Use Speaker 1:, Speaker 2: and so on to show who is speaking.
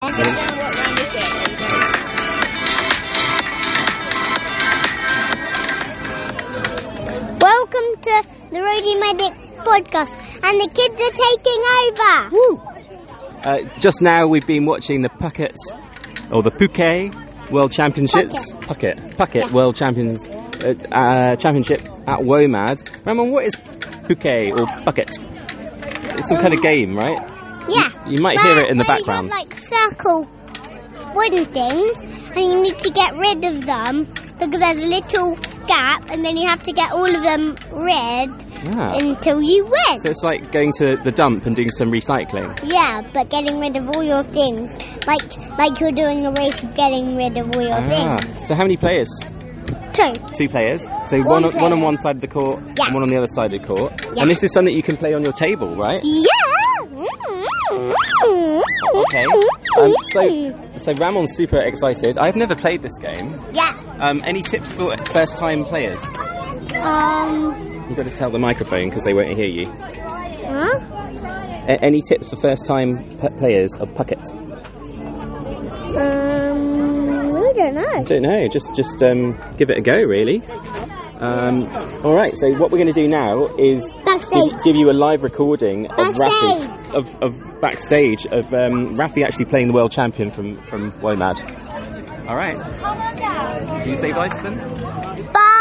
Speaker 1: I don't know what round is it.
Speaker 2: Welcome to the Roadie Medic podcast, and the kids are taking over.
Speaker 3: Just now we've been watching the Phuket World Championships. Phuket World Championship at WOMAD. Ramon, what is Phuket or Phuket? It's some kind of game, right?
Speaker 2: Yeah.
Speaker 3: You might hear it in the background.
Speaker 2: You have, like, circle wooden things, and you need to get rid of them because there's a little gap, and then you have to get all of them rid until you win.
Speaker 3: So it's like going to the dump and doing some recycling.
Speaker 2: Yeah, but getting rid of all your things, like you're doing a race of getting rid of all your things.
Speaker 3: So how many players?
Speaker 2: Two
Speaker 3: players. So one on one side of the court and one on the other side of the court. Yeah. And this is something you can play on your table, right?
Speaker 2: Yeah.
Speaker 3: Okay. So Ramon's super excited. I've never played this game.
Speaker 2: Yeah.
Speaker 3: Any tips for first-time players? You've got to tell the microphone because they won't hear you.
Speaker 2: Huh?
Speaker 3: Any tips for first-time players of Phuket?
Speaker 2: I don't know.
Speaker 3: Just give it a go, really. All right. So what we're going to do now is give you a live recording of Rafi of Rafi actually playing the world champion from WOMAD. All right. Can you say bye to them?
Speaker 2: Bye.